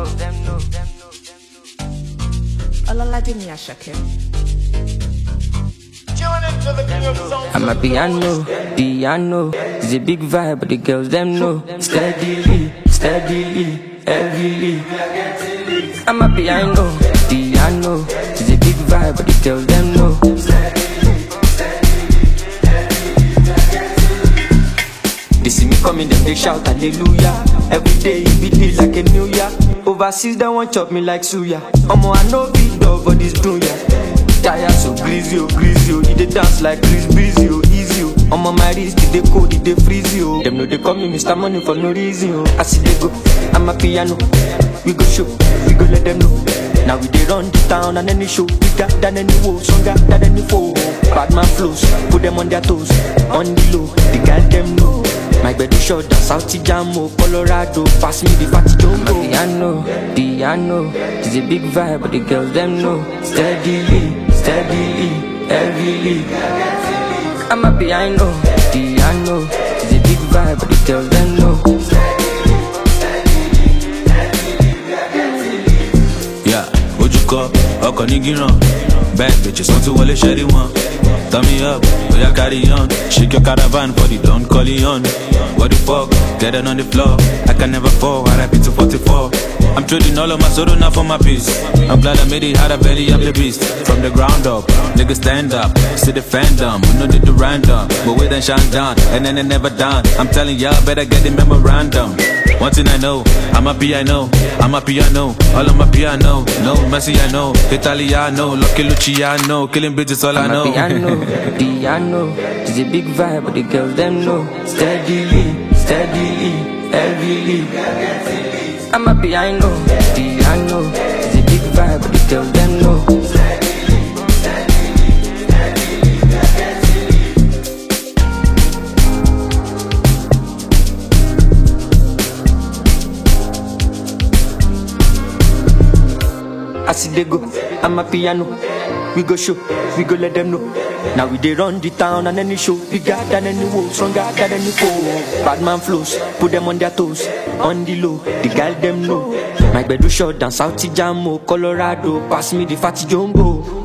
Olaladimi Asake. I'm a piano, it's a big vibe, but the girls them know. Steadily, heavily. I'm a piano, it's a big vibe, but the girls them know. They see me coming, them they shout hallelujah. Every day it be like a new year. Overseas they want chop me like suya. Omo I know big dog for this dunya. Tire so greasy, you dey dance like Chris Breezy, easy. Omo my wrist, they cold, they freeze you. Them know they call me Mr. Money for no reason. I see they go, I'm a piano. We go show, we go let them know. Now we dey run the town and any show bigger than any woe, stronger than any foe. Bad man flows, put them on their toes, on the low, the guy them know. My bed is short, South Jamo, Colorado, pass me the fatty jumbo. Piano, it's a big vibe, but the girls them know. Steadily, heavily. I'm a piano, it's a big vibe, but the girls them know. Yeah, what you call? Oko nigiran. Bad bitches want to wale shady one. Turn me up, oh yeah, carry on. Shake your caravan for the Don Corleone. What the fuck, get it on the floor. I can never fall, I rap it to 44. I'm trading all of my soul now for my peace. I'm glad I made it, had a belly, I'm the beast. From the ground up, niggas stand up. See the fandom, we know they do random. But we then shine down, and then they never done. I'm telling y'all, better get the memorandum. One thing I know, I'm a piano, all of my piano. No Messi, I know, Italiano, Lucky Luciano, killing bitches, all I know. Piano, it's a big vibe, but the girls them know. Steadily, heavily. I'm a piano, it's a big vibe, but the girls them know. I see they go, I'm a piano. We go show, we go let them know. Now we dey run the town and any show bigger than any woe, stronger than any foe. Bad man flows, put them on their toes, on the low, the girl them know. My bed is short down South Jamo, Colorado, pass me the fatty jumbo.